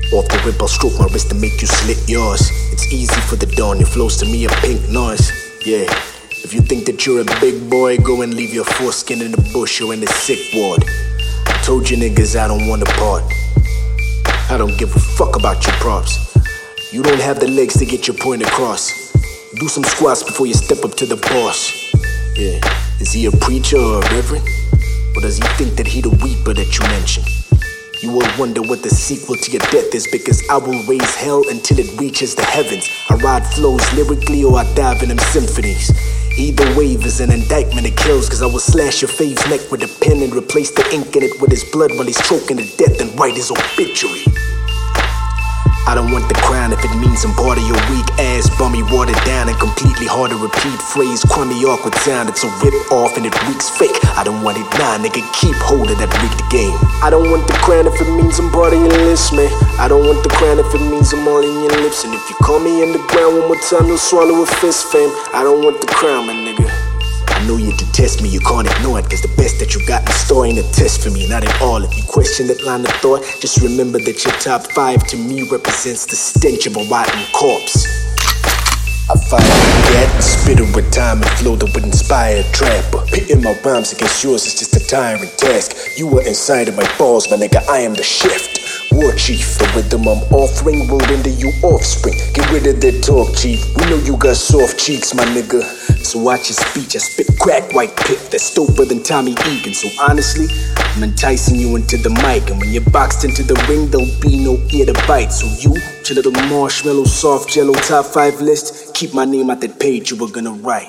Off the rip, I'll stroke my wrist to make you slit yours. It's easy for the dawn, your flows to me a pink noise. Yeah, if you think that you're a big boy, go and leave your foreskin in the bush or in the sick ward. I told you niggas I don't want to part. I don't give a fuck about your props. You don't have the legs to get your point across. Do some squats before you step up to the boss. Yeah, is he a preacher or a reverend? Or does he think that he the reaper that you mentioned? You will wonder what the sequel to your death is, because I will raise hell until it reaches the heavens. I ride flows lyrically or I dive in them symphonies. Either wave is an indictment it kills, cause I will slash your fave's neck with a pen and replace the ink in it with his blood while he's choking to death and write his obituary. I don't want the crown if it means I'm part of your weak ass, bummy, watered down and completely hard to repeat phrase, crummy, awkward sound. It's a rip off and it reeks fake. I don't want it now, nigga, keep hold of that rigged game. I don't want the crown if it means I'm part of your list, man. I don't want the crown if it means I'm all in your lips. And if you call me in the ground one more time, you'll swallow a fist, fam. I don't want the crown, my nigga. I know you detest me, you can't ignore it, cause the best that you got in store ain't a test for me, not at all. If you question that line of thought, just remember that your top 5 to me represents the stench of a rotten corpse. I fire that, spit it with time and flow that would inspire a trapper. Pitting my rhymes against yours is just a tiring task. You were inside of my balls, my nigga, I am the shift. War chief, the rhythm I'm offering will render you offspring. Get rid of that talk, chief. We know you got soft cheeks, my nigga. So watch your speech, I spit crack white pit that's doper than Tommy Egan. So honestly, I'm enticing you into the mic, and when you're boxed into the ring, there'll be no ear to bite. So you, your little marshmallow, soft jello top 5 list, keep my name out that page you were gonna write.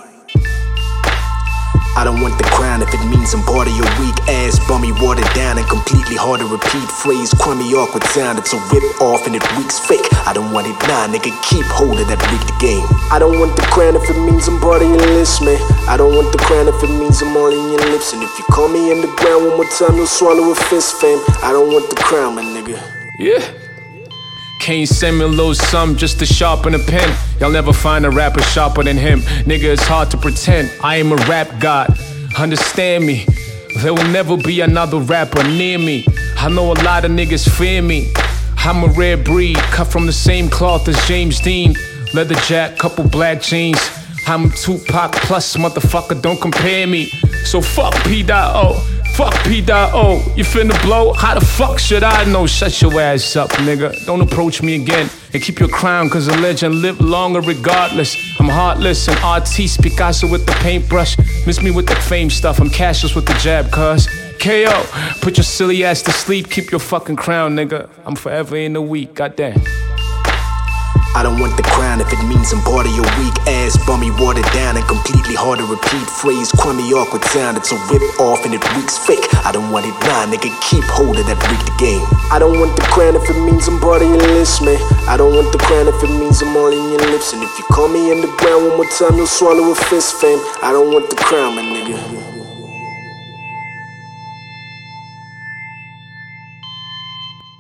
I don't want the crown if it means I'm part of your weak ass, bummy, watered down and completely hard to repeat phrase, crummy, awkward sound. It's a rip off and it reeks fake. I don't want it now, nigga, keep hold of that rigged game. I don't want the crown if it means I'm part of your list, man. I don't want the crown if it means I'm all in your lips. And if you call me in the ground one more time, you'll swallow a fist, fam. I don't want the crown, my nigga. Yeah. Kane send me a little something just to sharpen a pen. Y'all never find a rapper sharper than him. Nigga, it's hard to pretend I am a rap god. Understand me, there will never be another rapper near me. I know a lot of niggas fear me. I'm a rare breed, cut from the same cloth as James Dean. Leather jack, couple black jeans. I'm Tupac plus, motherfucker, don't compare me. So fuck P.O. Fuck P.O. You finna blow? How the fuck should I know? Shut your ass up, nigga. Don't approach me again. And keep your crown, cause a legend live longer regardless. I'm heartless, an artiste, Picasso with the paintbrush. Miss me with the fame stuff, I'm cashless with the jab, cuz. KO, put your silly ass to sleep, keep your fucking crown, nigga. I'm forever in the week, goddamn. I don't want the crown if it means I'm part of your weak ass, bummy, watered down and completely hard to repeat phrase, crummy, awkward sound. It's a rip off and it reeks fake. I don't want it now, nigga, keep hold of that rigged game. I don't want the crown if it means I'm part of your list, man. I don't want the crown if it means I'm all in your lips. And if you call me in the ground one more time, you'll swallow a fist, fam. I don't want the crown, my nigga.